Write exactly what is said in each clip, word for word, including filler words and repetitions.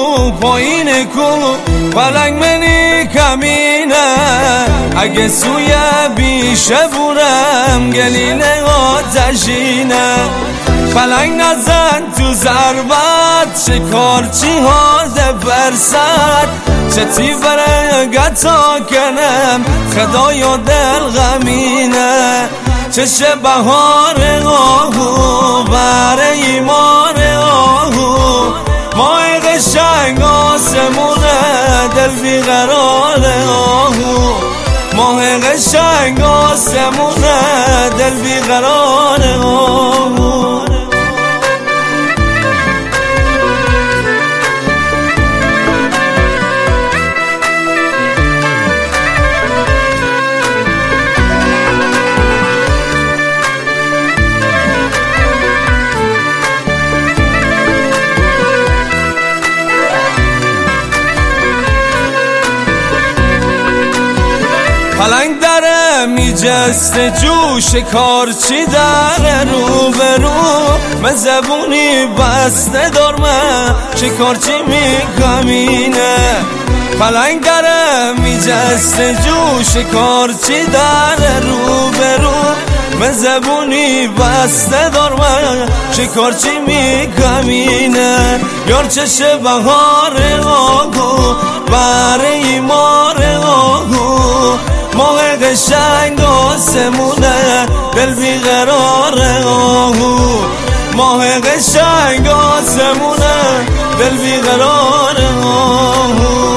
پایین کو پلنگ منی کمینه اگه سوی بیشه بورم گلیله آتشینه پلنگ نزن تو ضربت شکارچی ها فرصت چتی بره گتا کنم خدایا دل غمینه چشه بهار آهو بره ایمان آهو ماه قشنگ آسمونه دل بیقرار آهو ماه قشنگ آسمونه دل بیقرار آهو پلنگ داره میجسته جو شکارچی داره رو به رو من زبونی بسته دارم شکارچی میکمینه پلنگ داره میجسته جو شکارچی داره رو به رو من زبونی بسته دارم شکارچی میکمینه یار چشه بهار آهو بره ایمار آهو ماه قشنگ آسمونه دل بیقرار آهو ماه قشنگ آسمونه دل بیقرار آهو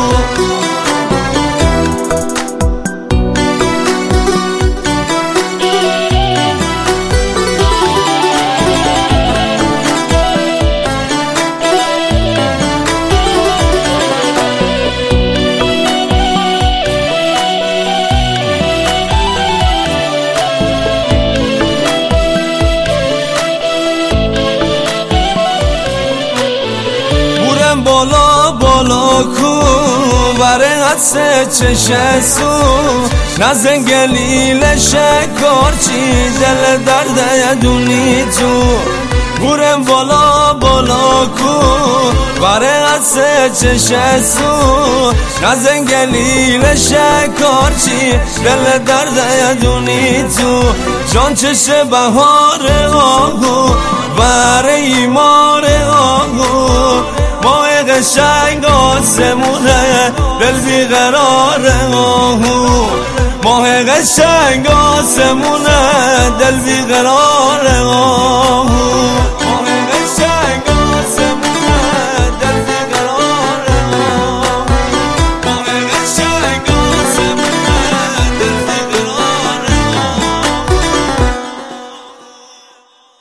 بالا بالا کو بره حدسه چشه سو نزن گلیل شکارچی دل درده دونی تو بورم بالا بالا کو بره حدسه چشه سو نزن گلیل شکارچی دل درده دونی تو جان چشه بهار آهو بره ایمار آهو ماه قشنگ آسمونه دل بیقرار آهو ماه قشنگ آسمونه دل بیقرار آهو